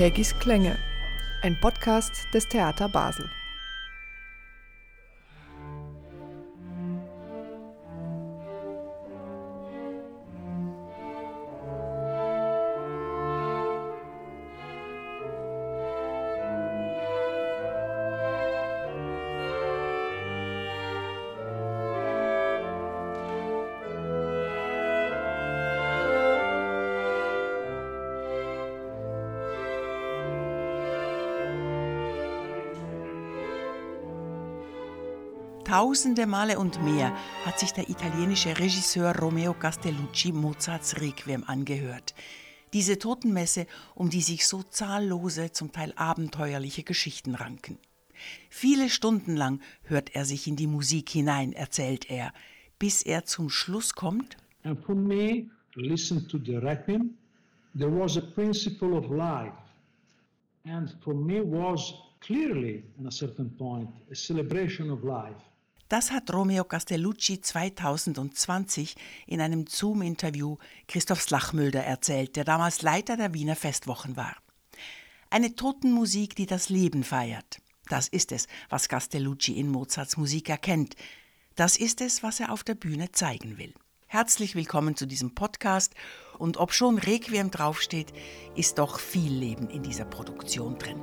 Kägis Klänge, ein Podcast des Theater Basel. Tausende Male und mehr hat sich der italienische Regisseur Romeo Castellucci Mozarts Requiem angehört. Diese Totenmesse, um die sich so zahllose, zum Teil abenteuerliche Geschichten ranken. Viele Stunden lang hört er sich in die Musik hinein, erzählt er, bis er zum Schluss kommt. And for me, listen to the Requiem, there was a principle of life. And for me was clearly, at a certain point, a celebration of life. Das hat Romeo Castellucci 2020 in einem Zoom-Interview Christoph Slachmülder erzählt, der damals Leiter der Wiener Festwochen war. Eine Totenmusik, die das Leben feiert. Das ist es, was Castellucci in Mozarts Musik erkennt. Das ist es, was er auf der Bühne zeigen will. Herzlich willkommen zu diesem Podcast. Und obschon Requiem draufsteht, ist doch viel Leben in dieser Produktion drin.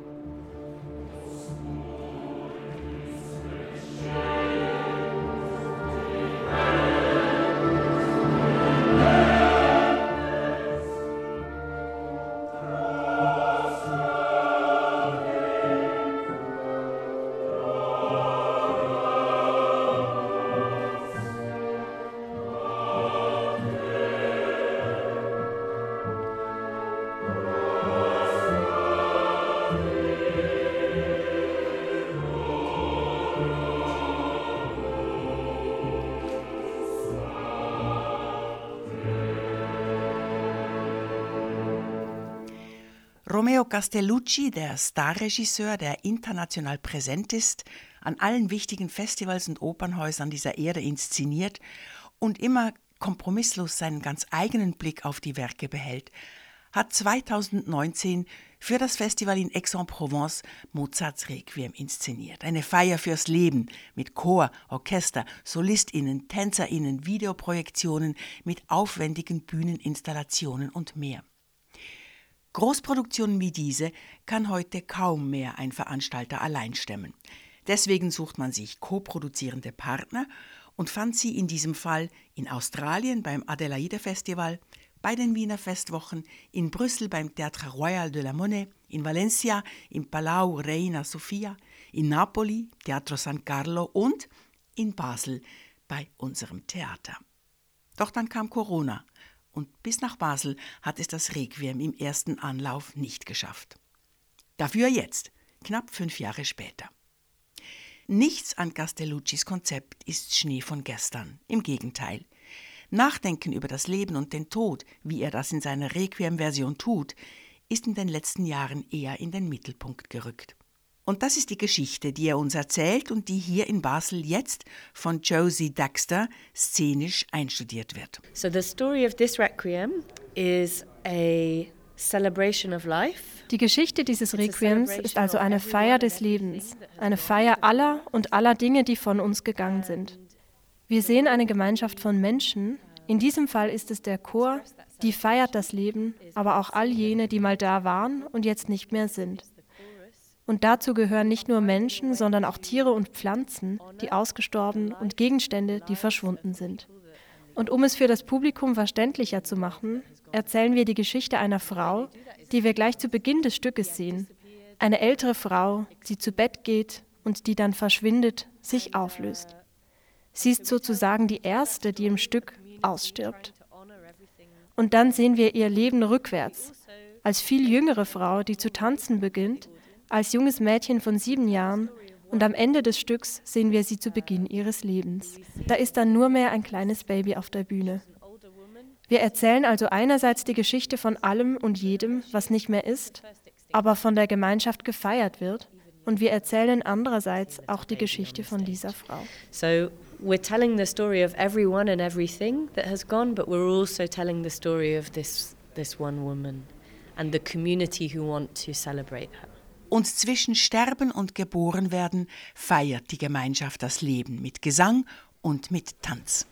Romeo Castellucci, der Starregisseur, der international präsent ist, an allen wichtigen Festivals und Opernhäusern dieser Erde inszeniert und immer kompromisslos seinen ganz eigenen Blick auf die Werke behält, hat 2019 für das Festival in Aix-en-Provence Mozarts Requiem inszeniert. Eine Feier fürs Leben mit Chor, Orchester, SolistInnen, TänzerInnen, Videoprojektionen, mit aufwendigen Bühneninstallationen und mehr. Großproduktionen wie diese kann heute kaum mehr ein Veranstalter allein stemmen. Deswegen sucht man sich koproduzierende Partner und fand sie in diesem Fall in Australien beim Adelaide Festival, bei den Wiener Festwochen, in Brüssel beim Théâtre Royal de la Monnaie, in Valencia, im Palau Reina Sofia, in Napoli, Teatro San Carlo und in Basel bei unserem Theater. Doch dann kam Corona. Und bis nach Basel hat es das Requiem im ersten Anlauf nicht geschafft. Dafür jetzt, knapp 5 Jahre später. Nichts an Castelluccis Konzept ist Schnee von gestern. Im Gegenteil. Nachdenken über das Leben und den Tod, wie er das in seiner Requiem-Version tut, ist in den letzten Jahren eher in den Mittelpunkt gerückt. Und das ist die Geschichte, die er uns erzählt und die hier in Basel jetzt von Josie Dexter szenisch einstudiert wird. So the story of this Requiem is a celebration of life. Die Geschichte dieses Requiems ist also eine Feier des Lebens, eine Feier aller Dinge, die von uns gegangen sind. Wir sehen eine Gemeinschaft von Menschen, in diesem Fall ist es der Chor, die feiert das Leben, aber auch all jene, die mal da waren und jetzt nicht mehr sind. Und dazu gehören nicht nur Menschen, sondern auch Tiere und Pflanzen, die ausgestorben und Gegenstände, die verschwunden sind. Und um es für das Publikum verständlicher zu machen, erzählen wir die Geschichte einer Frau, die wir gleich zu Beginn des Stückes sehen. Eine ältere Frau, die zu Bett geht und die dann verschwindet, sich auflöst. Sie ist sozusagen die Erste, die im Stück ausstirbt. Und dann sehen wir ihr Leben rückwärts, als viel jüngere Frau, die zu tanzen beginnt, als junges Mädchen von 7 Jahren, und am Ende des Stücks sehen wir sie zu Beginn ihres Lebens. Da ist dann nur mehr ein kleines Baby auf der Bühne. Wir erzählen also einerseits die Geschichte von allem und jedem, was nicht mehr ist, aber von der Gemeinschaft gefeiert wird, und wir erzählen andererseits auch die Geschichte von dieser Frau. So we're telling the story of everyone and everything that has gone, but we're also telling the story of this one woman. and the community who want to celebrate her. Und zwischen Sterben und Geborenwerden feiert die Gemeinschaft das Leben mit Gesang und mit Tanz.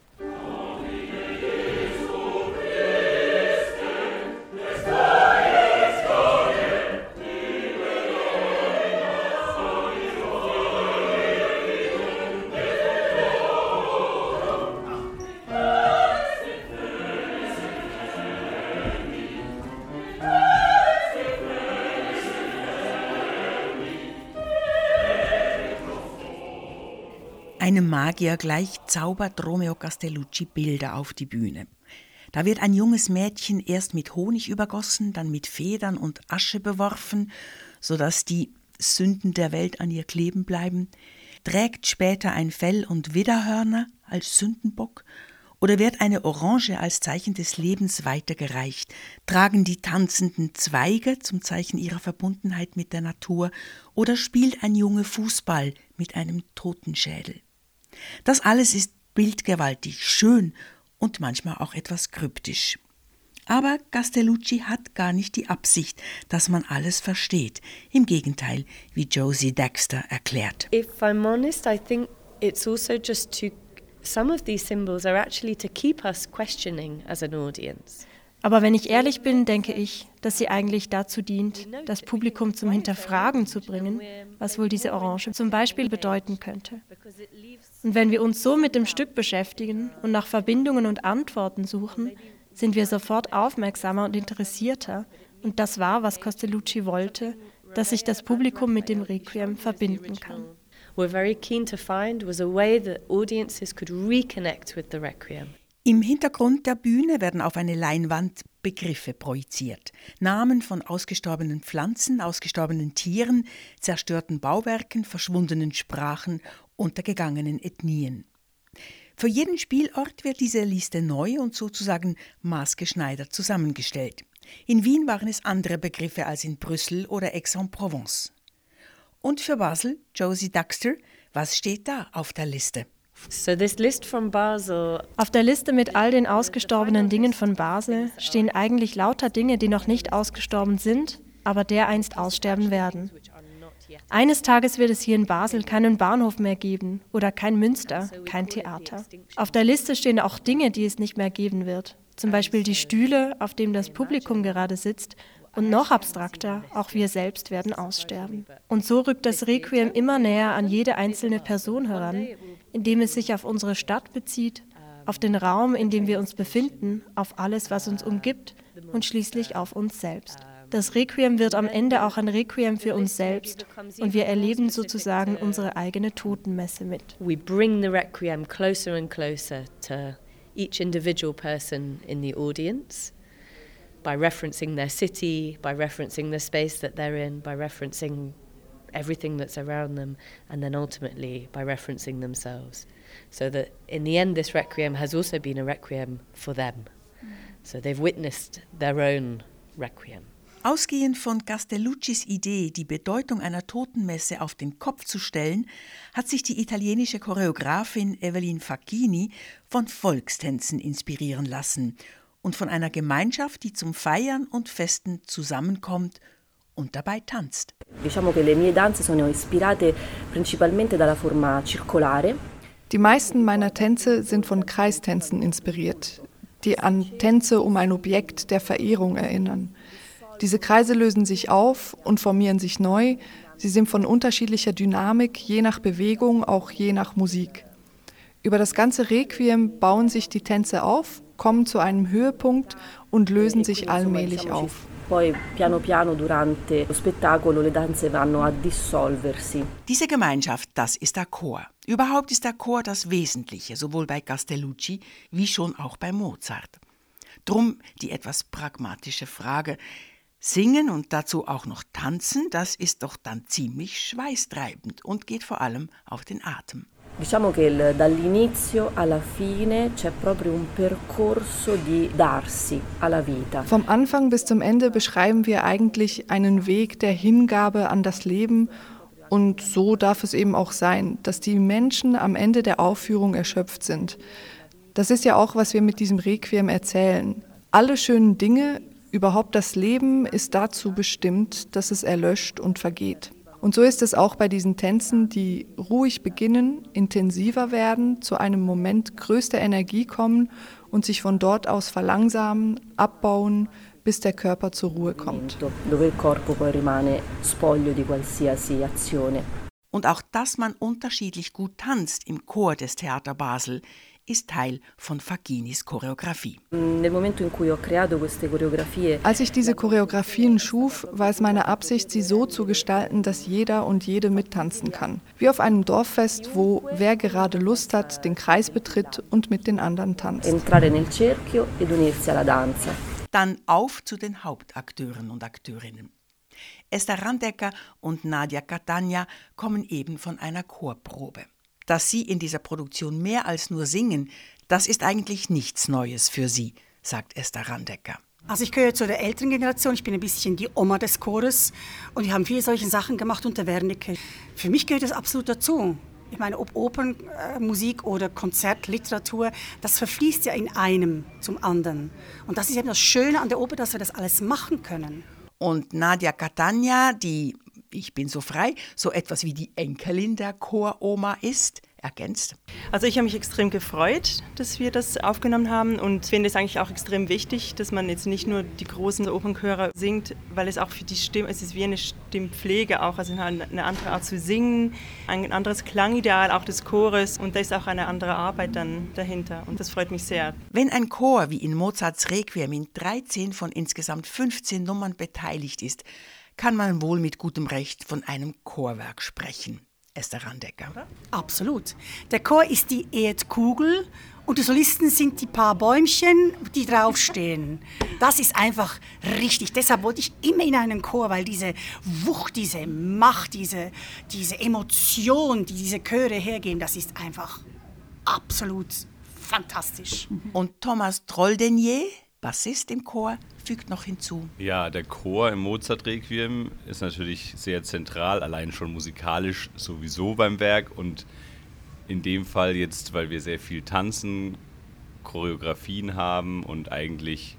Einem Magier gleich zaubert Romeo Castellucci Bilder auf die Bühne. Da wird ein junges Mädchen erst mit Honig übergossen, dann mit Federn und Asche beworfen, sodass die Sünden der Welt an ihr kleben bleiben, trägt später ein Fell und Widderhörner als Sündenbock oder wird eine Orange als Zeichen des Lebens weitergereicht, tragen die Tanzenden Zweige zum Zeichen ihrer Verbundenheit mit der Natur oder spielt ein Junge Fußball mit einem Totenschädel. Das alles ist bildgewaltig, schön und manchmal auch etwas kryptisch. Aber Castellucci hat gar nicht die Absicht, dass man alles versteht. Im Gegenteil, wie Josie Dexter erklärt. If I'm honest, I think it's also just to, some of these symbols are actually to keep us questioning as an audience. Aber wenn ich ehrlich bin, denke ich, dass sie eigentlich dazu dient, das Publikum zum Hinterfragen zu bringen, was wohl diese Orange zum Beispiel bedeuten könnte. Und wenn wir uns so mit dem Stück beschäftigen und nach Verbindungen und Antworten suchen, sind wir sofort aufmerksamer und interessierter. Und das war, was Castellucci wollte, dass sich das Publikum mit dem Requiem verbinden kann. We're very keen to find was a way that audiences could reconnect with the Requiem. Im Hintergrund der Bühne werden auf eine Leinwand Begriffe projiziert. Namen von ausgestorbenen Pflanzen, ausgestorbenen Tieren, zerstörten Bauwerken, verschwundenen Sprachen, untergegangenen Ethnien. Für jeden Spielort wird diese Liste neu und sozusagen maßgeschneidert zusammengestellt. In Wien waren es andere Begriffe als in Brüssel oder Aix-en-Provence. Und für Basel, Josie Dexter, was steht da auf der Liste? So this list from Basel. Auf der Liste mit all den ausgestorbenen Dingen von Basel stehen eigentlich lauter Dinge, die noch nicht ausgestorben sind, aber dereinst aussterben werden. Eines Tages wird es hier in Basel keinen Bahnhof mehr geben oder kein Münster, kein Theater. Auf der Liste stehen auch Dinge, die es nicht mehr geben wird. Zum Beispiel die Stühle, auf denen das Publikum gerade sitzt. Und noch abstrakter, auch wir selbst werden aussterben. Und so rückt das Requiem immer näher an jede einzelne Person heran, indem es sich auf unsere Stadt bezieht, auf den Raum, in dem wir uns befinden, auf alles, was uns umgibt und schließlich auf uns selbst. Das Requiem wird am Ende auch ein Requiem für uns selbst und wir erleben sozusagen unsere eigene Totenmesse mit. We bring the Requiem closer and closer to each individual person in the audience. By referencing their city, by referencing the space that they're in, by referencing everything that's around them, and then ultimately by referencing themselves. So that in the end this Requiem has also been a Requiem for them. So they've witnessed their own Requiem. Ausgehend von Castelluccis Idee, die Bedeutung einer Totenmesse auf den Kopf zu stellen, hat sich die italienische Choreografin Evelyn Facchini von Volkstänzen inspirieren lassen und von einer Gemeinschaft, die zum Feiern und Festen zusammenkommt und dabei tanzt. Diciamo che le mie danze sono ispirate principalmente dalla forma circolare. Die meisten meiner Tänze sind von Kreistänzen inspiriert, die an Tänze um ein Objekt der Verehrung erinnern. Diese Kreise lösen sich auf und formieren sich neu. Sie sind von unterschiedlicher Dynamik, je nach Bewegung, auch je nach Musik. Über das ganze Requiem bauen sich die Tänze auf, kommen zu einem Höhepunkt und lösen sich allmählich auf. Poi piano piano durante lo spettacolo le danze vanno a dissolversi. Diese Gemeinschaft, das ist der Chor. Überhaupt ist der Chor das Wesentliche, sowohl bei Castellucci wie schon auch bei Mozart. Drum die etwas pragmatische Frage: Singen und dazu auch noch tanzen, das ist doch dann ziemlich schweißtreibend und geht vor allem auf den Atem. Diciamo che dall'inizio alla fine c'è proprio un percorso di darsi alla vita. Vom Anfang bis zum Ende beschreiben wir eigentlich einen Weg der Hingabe an das Leben. Und so darf es eben auch sein, dass die Menschen am Ende der Aufführung erschöpft sind. Das ist ja auch, was wir mit diesem Requiem erzählen. Alle schönen Dinge Überhaupt das Leben ist dazu bestimmt, dass es erlöscht und vergeht. Und so ist es auch bei diesen Tänzen, die ruhig beginnen, intensiver werden, zu einem Moment größter Energie kommen und sich von dort aus verlangsamen, abbauen, bis der Körper zur Ruhe kommt. Dove il corpo poi rimane spoglio di qualsiasi azione. Und auch, dass man unterschiedlich gut tanzt im Chor des Theater Basel, ist Teil von Fagginis Choreografie. Als ich diese Choreografien schuf, war es meine Absicht, sie so zu gestalten, dass jeder und jede mittanzen kann. Wie auf einem Dorffest, wo wer gerade Lust hat, den Kreis betritt und mit den anderen tanzt. Entrare nel cerchio ed unirsi alla danza. Dann auf zu den Hauptakteuren und Akteurinnen. Esther Randecker und Nadia Catania kommen eben von einer Chorprobe. Dass sie in dieser Produktion mehr als nur singen, das ist eigentlich nichts Neues für sie, sagt Esther Randecker. Also ich gehöre zu der älteren Generation, ich bin ein bisschen die Oma des Chores und wir haben viele solche Sachen gemacht unter Wernicke. Für mich gehört das absolut dazu. Ich meine, ob Opernmusik oder Konzertliteratur, das verfließt ja in einem zum anderen. Und das ist eben das Schöne an der Oper, dass wir das alles machen können. Und Nadia Catania, die, ich bin so frei, so etwas wie die Enkelin der Choroma ist, ergänzt. Also ich habe mich extrem gefreut, dass wir das aufgenommen haben und finde es eigentlich auch extrem wichtig, dass man jetzt nicht nur die großen Opernchöre singt, weil es auch für die Stimme, es ist wie eine Stimmpflege auch, also eine andere Art zu singen, ein anderes Klangideal auch des Chores und da ist auch eine andere Arbeit dann dahinter und das freut mich sehr. Wenn ein Chor wie in Mozarts Requiem in 13 von insgesamt 15 Nummern beteiligt ist, kann man wohl mit gutem Recht von einem Chorwerk sprechen. Esther Randecker. Absolut. Der Chor ist die Erdkugel und die Solisten sind die paar Bäumchen, die draufstehen. Das ist einfach richtig. Deshalb wollte ich immer in einen Chor, weil diese Wucht, diese Macht, diese Emotion, die diese Chöre hergeben, das ist einfach absolut fantastisch. Und Thomas Troldenier, Bassist im Chor, fügt noch hinzu. Ja, der Chor im Mozart-Requiem ist natürlich sehr zentral, allein schon musikalisch sowieso beim Werk und in dem Fall jetzt, weil wir sehr viel tanzen, Choreografien haben und eigentlich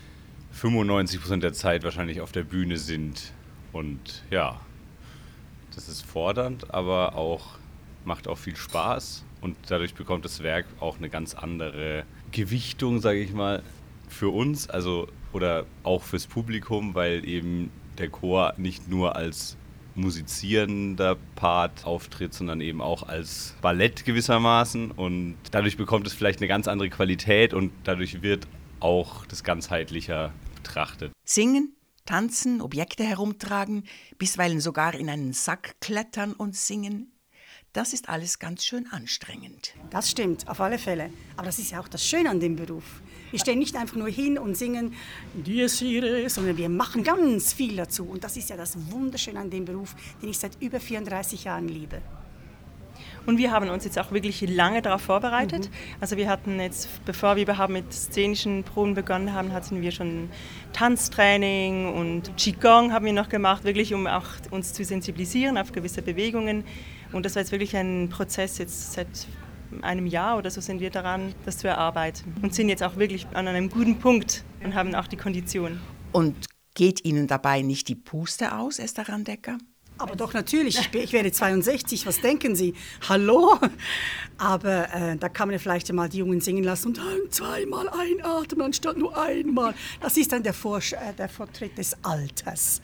95% der Zeit wahrscheinlich auf der Bühne sind und ja, das ist fordernd, aber auch macht auch viel Spaß und dadurch bekommt das Werk auch eine ganz andere Gewichtung, sage ich mal, für uns, also oder auch fürs Publikum, weil eben der Chor nicht nur als musizierender Part auftritt, sondern eben auch als Ballett gewissermaßen und dadurch bekommt es vielleicht eine ganz andere Qualität und dadurch wird auch das ganzheitlicher betrachtet. Singen, tanzen, Objekte herumtragen, bisweilen sogar in einen Sack klettern und singen. Das ist alles ganz schön anstrengend. Das stimmt, auf alle Fälle. Aber das ist ja auch das Schöne an dem Beruf. Wir stehen nicht einfach nur hin und singen Dies Irae, sondern wir machen ganz viel dazu. Und das ist ja das Wunderschöne an dem Beruf, den ich seit über 34 Jahren liebe. Und wir haben uns jetzt auch wirklich lange darauf vorbereitet. Also wir hatten jetzt, bevor wir überhaupt mit szenischen Proben begonnen haben, hatten wir schon Tanztraining und Qigong haben wir noch gemacht, wirklich um auch uns zu sensibilisieren auf gewisse Bewegungen. Und das war jetzt wirklich ein Prozess, jetzt seit einem Jahr oder so sind wir daran, das zu erarbeiten. Und sind jetzt auch wirklich an einem guten Punkt und haben auch die Kondition. Und geht Ihnen dabei nicht die Puste aus, Esther Randecker? Aber doch natürlich, ich werde 62, was denken Sie? Hallo? Aber da kann man vielleicht mal die Jungen singen lassen und dann zweimal einatmen anstatt nur einmal. Das ist dann der Fortschritt des Alters.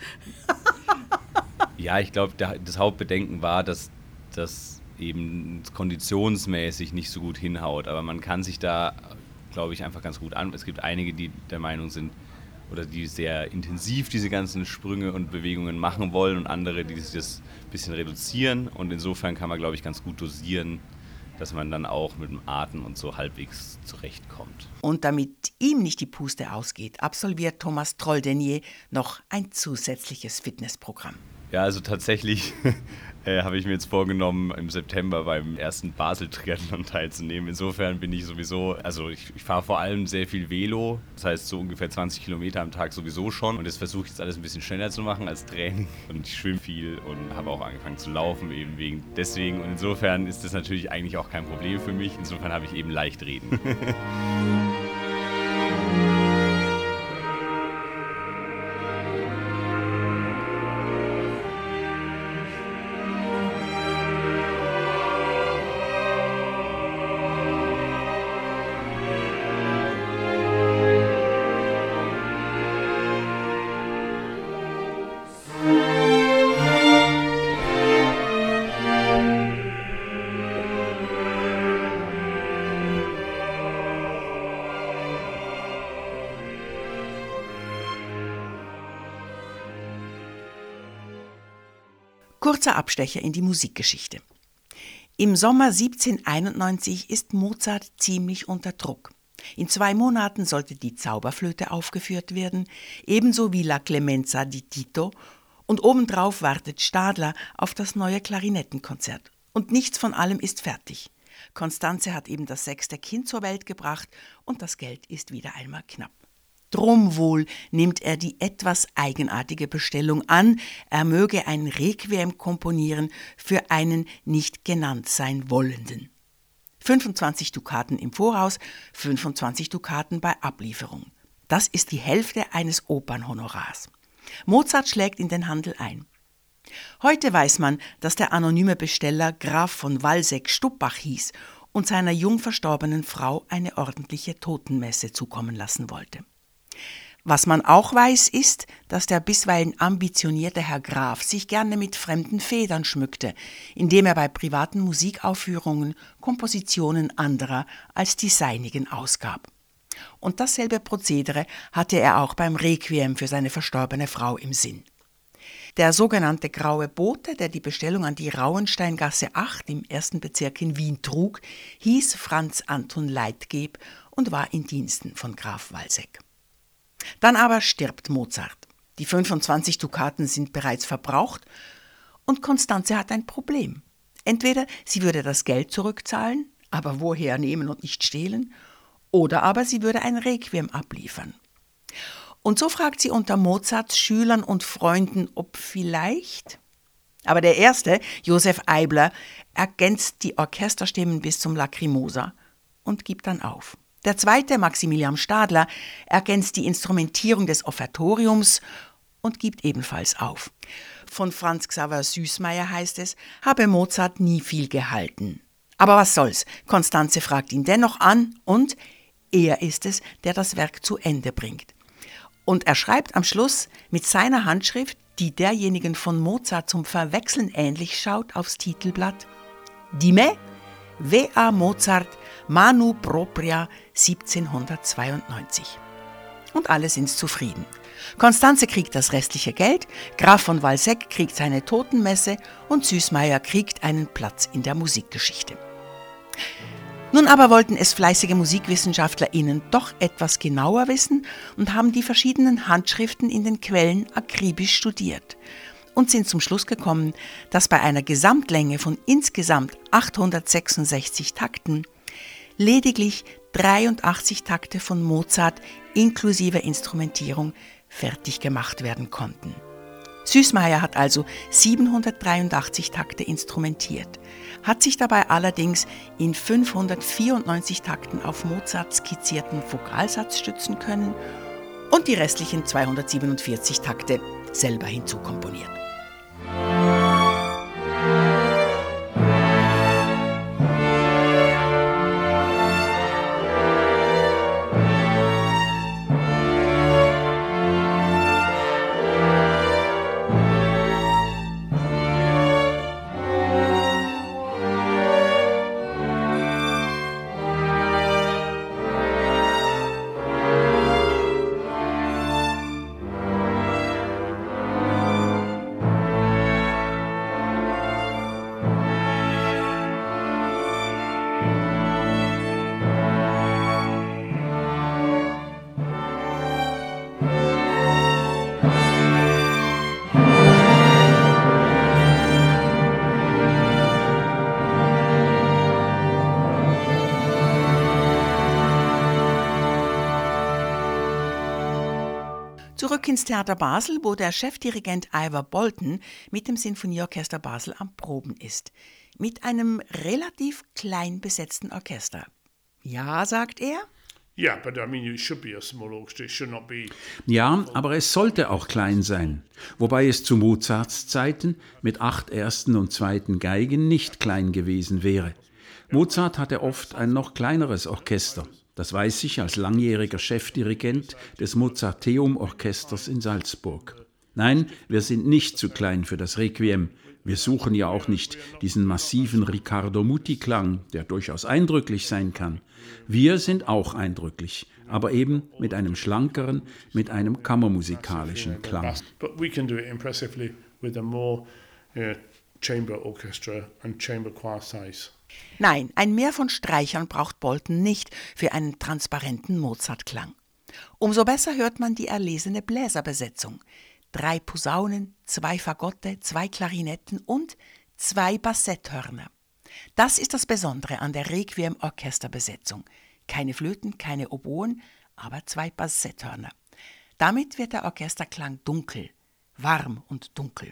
Ja, ich glaube, das Hauptbedenken war, dass das eben konditionsmäßig nicht so gut hinhaut. Aber man kann sich da, glaube ich, einfach ganz gut an. Es gibt einige, die der Meinung sind, oder die sehr intensiv diese ganzen Sprünge und Bewegungen machen wollen und andere, die das ein bisschen reduzieren. Und insofern kann man, glaube ich, ganz gut dosieren, dass man dann auch mit dem Atem und so halbwegs zurechtkommt. Und damit ihm nicht die Puste ausgeht, absolviert Thomas Troldenier noch ein zusätzliches Fitnessprogramm. Ja, also tatsächlich habe ich mir jetzt vorgenommen, im September beim ersten Basel-Triathlon teilzunehmen. Insofern bin ich sowieso, also ich fahre vor allem sehr viel Velo, das heißt so ungefähr 20 Kilometer am Tag sowieso schon. Und das versuche ich jetzt alles ein bisschen schneller zu machen als Training. Und ich schwimme viel und habe auch angefangen zu laufen eben deswegen. Und insofern ist das natürlich eigentlich auch kein Problem für mich. Insofern habe ich eben leicht reden. Kurzer Abstecher in die Musikgeschichte. Im Sommer 1791 ist Mozart ziemlich unter Druck. In 2 Monaten sollte die Zauberflöte aufgeführt werden, ebenso wie La Clemenza di Tito, und obendrauf wartet Stadler auf das neue Klarinettenkonzert. Und nichts von allem ist fertig. Constanze hat eben das 6. Kind zur Welt gebracht und das Geld ist wieder einmal knapp. Drum wohl nimmt er die etwas eigenartige Bestellung an, er möge ein Requiem komponieren für einen nicht genannt sein Wollenden. 25 Dukaten im Voraus, 25 Dukaten bei Ablieferung. Das ist die Hälfte eines Opernhonorars. Mozart schlägt in den Handel ein. Heute weiß man, dass der anonyme Besteller Graf von Walseck-Stuppach hieß und seiner jung verstorbenen Frau eine ordentliche Totenmesse zukommen lassen wollte. Was man auch weiß, ist, dass der bisweilen ambitionierte Herr Graf sich gerne mit fremden Federn schmückte, indem er bei privaten Musikaufführungen Kompositionen anderer als die seinigen ausgab. Und dasselbe Prozedere hatte er auch beim Requiem für seine verstorbene Frau im Sinn. Der sogenannte Graue Bote, der die Bestellung an die Rauensteingasse 8 im 1. Bezirk in Wien trug, hieß Franz Anton Leitgeb und war in Diensten von Graf Walseck. Dann aber stirbt Mozart. Die 25 Dukaten sind bereits verbraucht und Constanze hat ein Problem. Entweder sie würde das Geld zurückzahlen, aber woher nehmen und nicht stehlen, oder aber sie würde ein Requiem abliefern. Und so fragt sie unter Mozarts Schülern und Freunden, ob vielleicht. Aber der erste, Josef Eibler, ergänzt die Orchesterstimmen bis zum Lacrimosa und gibt dann auf. Der zweite, Maximilian Stadler, ergänzt die Instrumentierung des Offertoriums und gibt ebenfalls auf. Von Franz Xaver Süßmayr heißt es, habe Mozart nie viel gehalten. Aber was soll's, Constanze fragt ihn dennoch an und er ist es, der das Werk zu Ende bringt. Und er schreibt am Schluss mit seiner Handschrift, die derjenigen von Mozart zum Verwechseln ähnlich schaut, aufs Titelblatt: Dime, V.A. Mozart, Manu Propria 1792. Und alle sind zufrieden. Constanze kriegt das restliche Geld, Graf von Walseck kriegt seine Totenmesse und Süßmayr kriegt einen Platz in der Musikgeschichte. Nun aber wollten es fleißige MusikwissenschaftlerInnen doch etwas genauer wissen und haben die verschiedenen Handschriften in den Quellen akribisch studiert und sind zum Schluss gekommen, dass bei einer Gesamtlänge von insgesamt 866 Takten lediglich 83 Takte von Mozart inklusive Instrumentierung fertig gemacht werden konnten. Süßmayr hat also 783 Takte instrumentiert, hat sich dabei allerdings in 594 Takten auf Mozart skizzierten Vokalsatz stützen können und die restlichen 247 Takte selber hinzukomponiert. Zurück ins Theater Basel, wo der Chefdirigent Ivor Bolton mit dem Sinfonieorchester Basel am Proben ist. Mit einem relativ klein besetzten Orchester. Ja, sagt er. Ja, aber es sollte auch klein sein, wobei es zu Mozarts Zeiten mit 8 ersten und zweiten Geigen nicht klein gewesen wäre. Mozart hatte oft ein noch kleineres Orchester. Das weiß ich als langjähriger Chefdirigent des Mozarteum-Orchesters in Salzburg. Nein, wir sind nicht zu klein für das Requiem. Wir suchen ja auch nicht diesen massiven Riccardo Muti-Klang, der durchaus eindrücklich sein kann. Wir sind auch eindrücklich, aber eben mit einem schlankeren, mit einem kammermusikalischen Klang. But we can do it impressively with a more chamber orchestra and chamber choir size. Nein, ein Mehr von Streichern braucht Bolton nicht für einen transparenten Mozart-Klang. Umso besser hört man die erlesene Bläserbesetzung. 3 Posaunen, 2 Fagotte, 2 Klarinetten und 2 Bassetthörner. Das ist das Besondere an der Requiem-Orchesterbesetzung. Keine Flöten, keine Oboen, aber 2 Bassetthörner. Damit wird der Orchesterklang dunkel, warm und dunkel.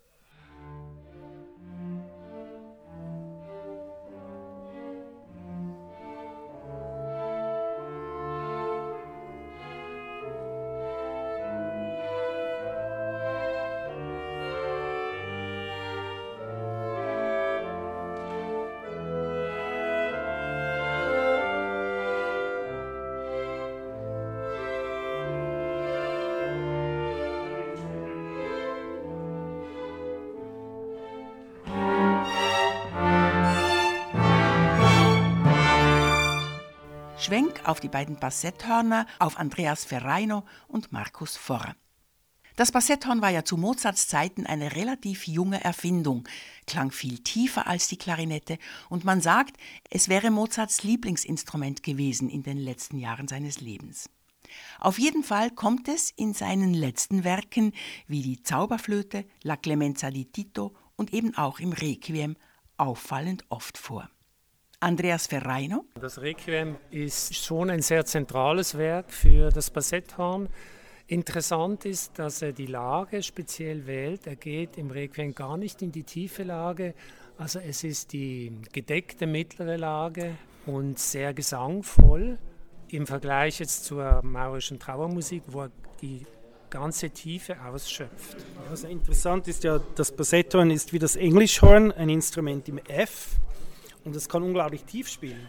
Schwenk auf die beiden Bassetthörner, auf Andreas Ferraino und Markus Forrer. Das Bassetthorn war ja zu Mozarts Zeiten eine relativ junge Erfindung, klang viel tiefer als die Klarinette und man sagt, es wäre Mozarts Lieblingsinstrument gewesen in den letzten Jahren seines Lebens. Auf jeden Fall kommt es in seinen letzten Werken wie die Zauberflöte, La Clemenza di Tito und eben auch im Requiem auffallend oft vor. Andreas Ferraino. Das Requiem ist schon ein sehr zentrales Werk für das Bassetthorn. Interessant ist, dass er die Lage speziell wählt. Er geht im Requiem gar nicht in die tiefe Lage. Also es ist die gedeckte mittlere Lage und sehr gesangvoll im Vergleich jetzt zur maurischen Trauermusik, wo er die ganze Tiefe ausschöpft. Also interessant ist ja, das Bassetthorn ist wie das Englischhorn, ein Instrument im F. Und es kann unglaublich tief spielen.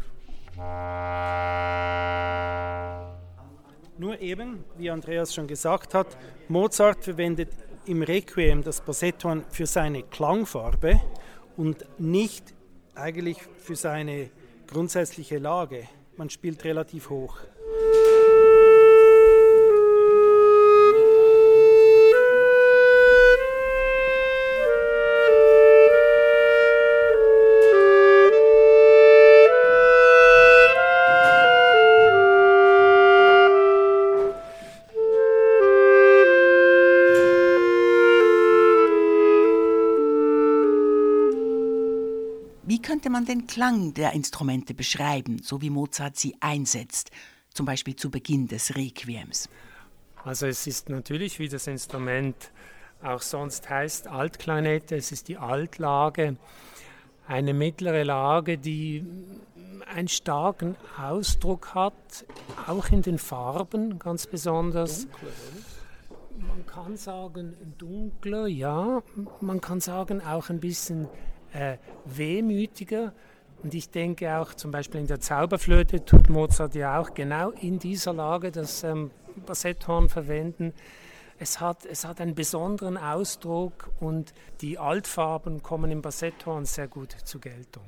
Nur eben, wie Andreas schon gesagt hat, Mozart verwendet im Requiem das Bassetthorn für seine Klangfarbe und nicht eigentlich für seine grundsätzliche Lage. Man spielt relativ hoch. Wie könnte man den Klang der Instrumente beschreiben, so wie Mozart sie einsetzt, zum Beispiel zu Beginn des Requiems? Also es ist natürlich, wie das Instrument auch sonst heißt, Altklarinette, es ist die Altlage, eine mittlere Lage, die einen starken Ausdruck hat, auch in den Farben ganz besonders. Man kann sagen dunkler, ja, man kann sagen auch ein bisschen wehmütiger. Und ich denke auch zum Beispiel in der Zauberflöte tut Mozart ja auch genau in dieser Lage das Bassetthorn verwenden. Es hat einen besonderen Ausdruck und die Altfarben kommen im Bassetthorn sehr gut zur Geltung.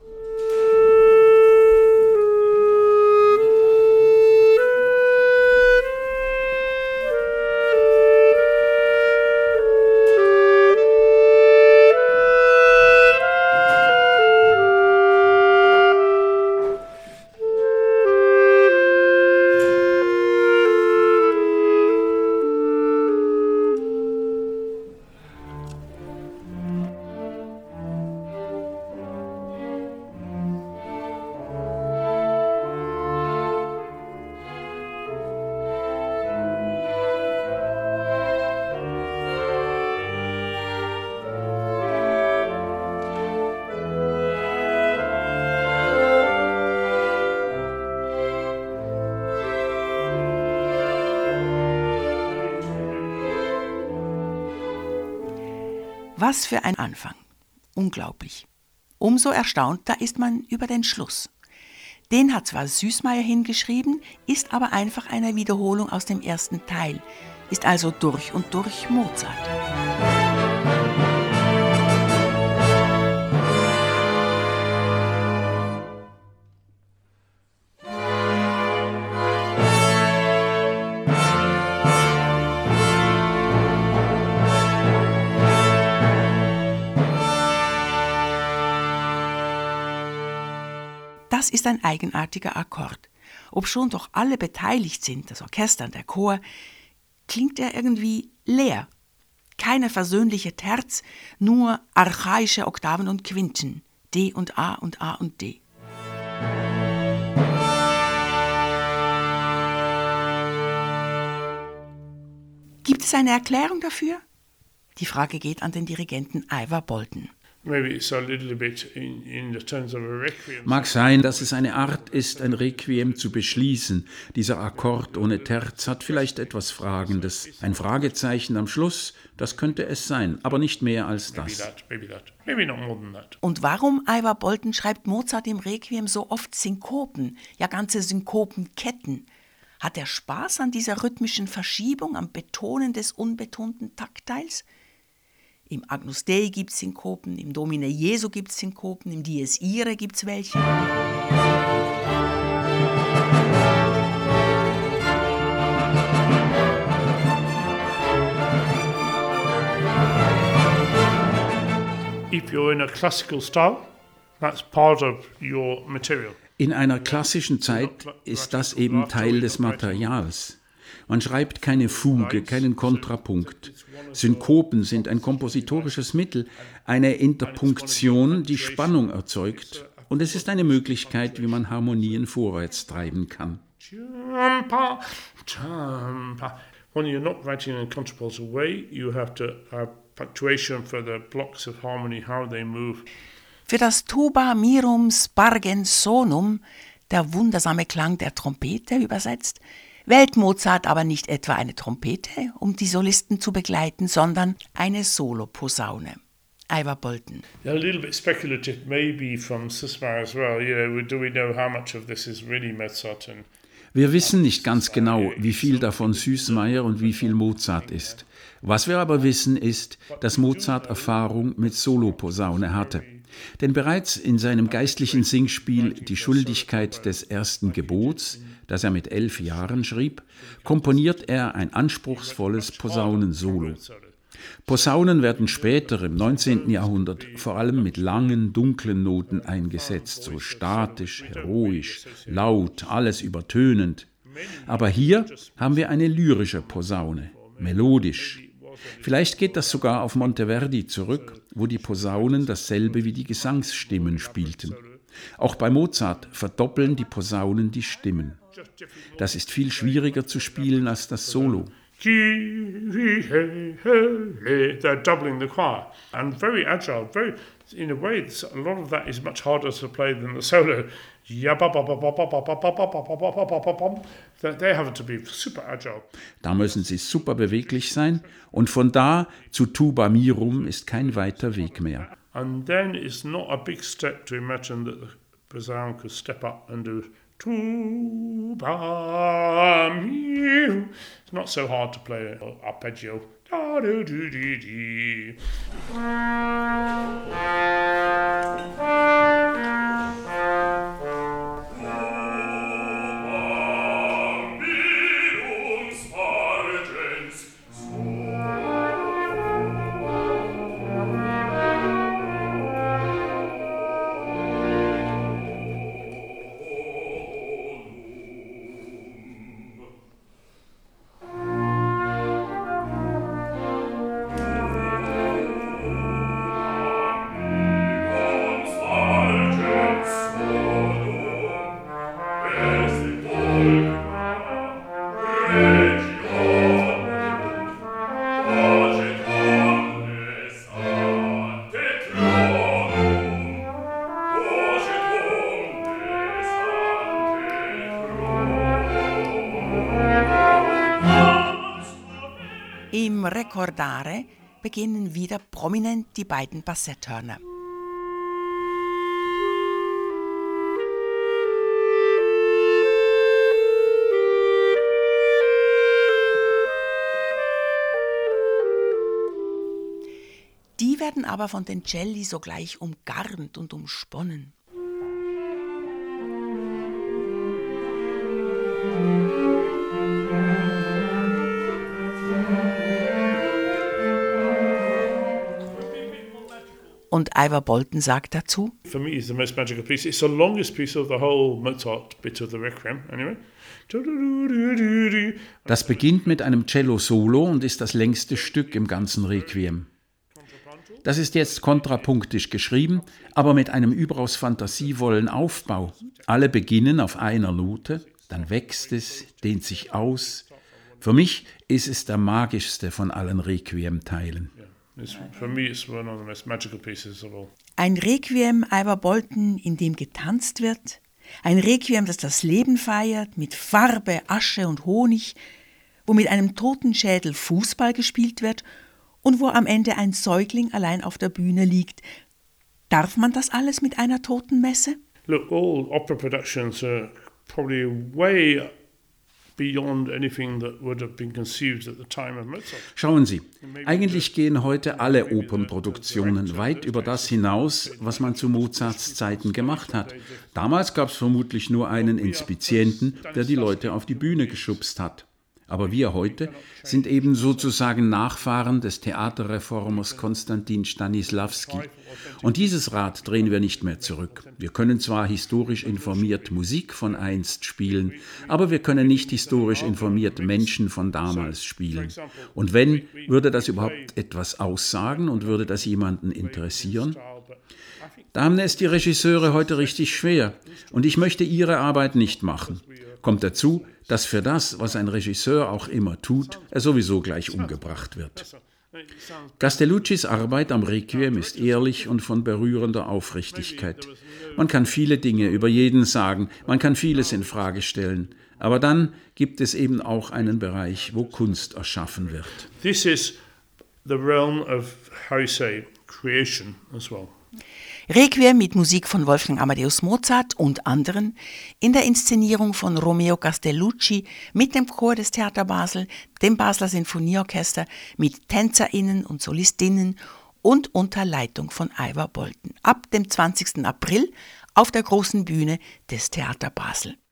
Was für ein Anfang. Unglaublich. Umso erstaunter ist man über den Schluss. Den hat zwar Süßmayr hingeschrieben, ist aber einfach eine Wiederholung aus dem ersten Teil, ist also durch und durch Mozart. Das ist ein eigenartiger Akkord. Obschon doch alle beteiligt sind, das Orchester und der Chor, klingt er irgendwie leer. Keine versöhnliche Terz, nur archaische Oktaven und Quinten, D und A und A und D. Gibt es eine Erklärung dafür? Die Frage geht an den Dirigenten Ivar Bolton. Mag sein, dass es eine Art ist, ein Requiem zu beschließen. Dieser Akkord ohne Terz hat vielleicht etwas Fragendes. Ein Fragezeichen am Schluss, das könnte es sein, aber nicht mehr als das. Und warum, Ivar Bolton, schreibt Mozart im Requiem so oft Synkopen, ja ganze Synkopenketten? Hat er Spaß an dieser rhythmischen Verschiebung, am Betonen des unbetonten Taktteils? Im Agnus Dei gibt es Synkopen, im Domine Jesu gibt es Synkopen, im Dies Irae gibt es welche. If you're in a classical style, that's part of your material. In einer klassischen Zeit ist das eben Teil des Materials. Man schreibt keine Fuge, keinen Kontrapunkt. Synkopen sind ein kompositorisches Mittel, eine Interpunktion, die Spannung erzeugt. Und es ist eine Möglichkeit, wie man Harmonien vorwärts treiben kann. When you're not writing in a contrapuntal way, you have to have punctuation for the blocks of harmony, how they move. Für das Tuba mirum spargens sonum, der wundersame Klang der Trompete übersetzt, wählt Mozart aber nicht etwa eine Trompete, um die Solisten zu begleiten, sondern eine Soloposaune. Ivar Bolton. A little bit speculative maybe from Susmar as well. Do we know how much of this is really Mozart? Wir wissen nicht ganz genau, wie viel davon Süßmayr und wie viel Mozart ist. Was wir aber wissen, ist, dass Mozart Erfahrung mit Soloposaune hatte. Denn bereits in seinem geistlichen Singspiel Die Schuldigkeit des ersten Gebots, das er mit 11 Jahren schrieb, komponiert er ein anspruchsvolles Posaunensolo. Posaunen werden später im 19. Jahrhundert vor allem mit langen, dunklen Noten eingesetzt, so statisch, heroisch, laut, alles übertönend. Aber hier haben wir eine lyrische Posaune, melodisch. Vielleicht geht das sogar auf Monteverdi zurück, wo die Posaunen dasselbe wie die Gesangsstimmen spielten. Auch bei Mozart verdoppeln die Posaunen die Stimmen. Das ist viel schwieriger zu spielen als das Solo. They're doubling the choir and very agile. In a way, a lot of that is much harder to play than the solo. They have to be super agile. Da müssen sie super beweglich sein und von da zu Tuba mirum ist kein weiter Weg mehr. And then it's not a big step to imagine that the posaune could step up and do Tuba mirum. It's not so hard to play an arpeggio. Da do do do do. Im Recordare beginnen wieder prominent die beiden Bassetthörner. Die werden aber von den Celli sogleich umgarnt und umsponnen. Und Ivar Bolton sagt dazu: For me, it's the most magical piece. It's the longest piece of the whole Mozart bit of the Requiem, anyway. Das beginnt mit einem Cello-Solo und ist das längste Stück im ganzen Requiem. Das ist jetzt kontrapunktisch geschrieben, aber mit einem überaus fantasievollen Aufbau. Alle beginnen auf einer Note, dann wächst es, dehnt sich aus. Für mich ist es der magischste von allen Requiem-Teilen. Ein Requiem, Ivar Bolton, in dem getanzt wird. Ein Requiem, das das Leben feiert, mit Farbe, Asche und Honig, wo mit einem Totenschädel Fußball gespielt wird und wo am Ende ein Säugling allein auf der Bühne liegt. Darf man das alles mit einer Totenmesse? Look, all opera productions are probably way beyond anything that would have been conceived at the time of Mozart. Schauen Sie, eigentlich gehen heute alle Opernproduktionen weit über das hinaus, was man zu Mozarts Zeiten gemacht hat. Damals gab es vermutlich nur einen Inspizienten, der die Leute auf die Bühne geschubst hat. Aber wir heute sind eben sozusagen Nachfahren des Theaterreformers Konstantin Stanisławski. Und dieses Rad drehen wir nicht mehr zurück. Wir können zwar historisch informiert Musik von einst spielen, aber wir können nicht historisch informiert Menschen von damals spielen. Und wenn, würde das überhaupt etwas aussagen und würde das jemanden interessieren? Da haben es die Regisseure heute richtig schwer. Und ich möchte ihre Arbeit nicht machen. Kommt dazu, dass für das, was ein Regisseur auch immer tut, er sowieso gleich umgebracht wird. Castelluccis Arbeit am Requiem ist ehrlich und von berührender Aufrichtigkeit. Man kann viele Dinge über jeden sagen, man kann vieles in Frage stellen, aber dann gibt es eben auch einen Bereich, wo Kunst erschaffen wird. This is the realm of, how you say, creation as well. Requiem mit Musik von Wolfgang Amadeus Mozart und anderen in der Inszenierung von Romeo Castellucci mit dem Chor des Theater Basel, dem Basler Sinfonieorchester, mit TänzerInnen und Solistinnen und unter Leitung von Ivar Bolton ab dem 20. April auf der großen Bühne des Theater Basel.